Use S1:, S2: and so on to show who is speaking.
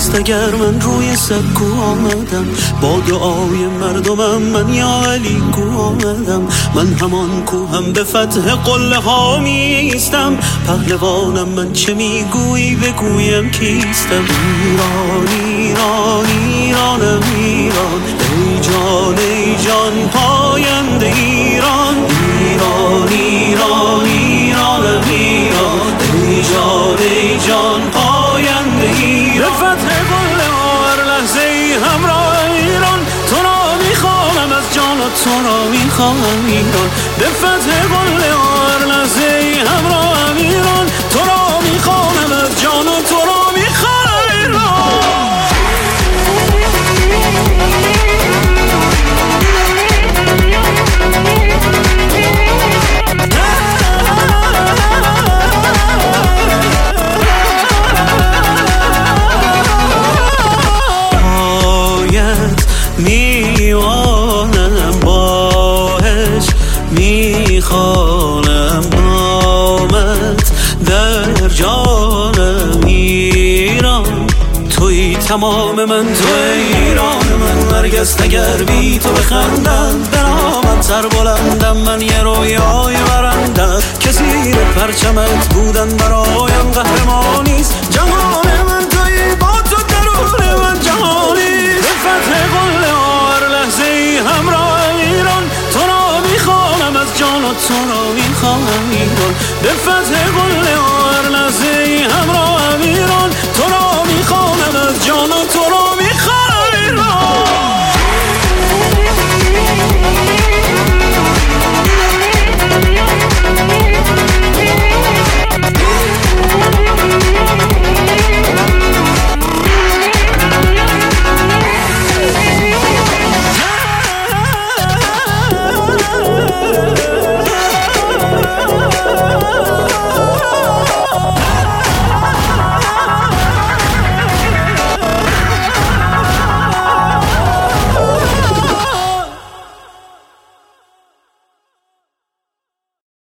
S1: است اگر من روی سکو آمدم، با دعای مردمم من یا علی کو آمدم. من همان کوهم به فتح قله ها میستم، پهلوانم من چه میگویی بگویم کیستم. ایران ایران ایرانم ایران، ای جان ای جان پاینده ایران. ایران ایران ایرانم ایران، ای جان ای جان پاینده ایران. به فتح قله ها هر لحظه ای همراه ایران، تو را میخوانم از جان و تو را میخوانم ایران. به فتح قله ها هر لحظه ای همراه ایران، تو را میخوانم از جان و تو را میخوانم ایران. میوانم باهش میخوانم نامت در جانم ایران. توی تمام من، توی ایران من، نرگس اگر بی تو بخندم برامت سر بلندم. من یه رویای برندم که زیر پرچمت بودن برایم قهرمانیست. جهان من توی، با تو درون من جهانی. به فتح قله ها هر لحظه ای همراه ایران، تو را میخوانم از جان و تو را میخوانم ایران. به فتح قله ها هر لحظه ای همراه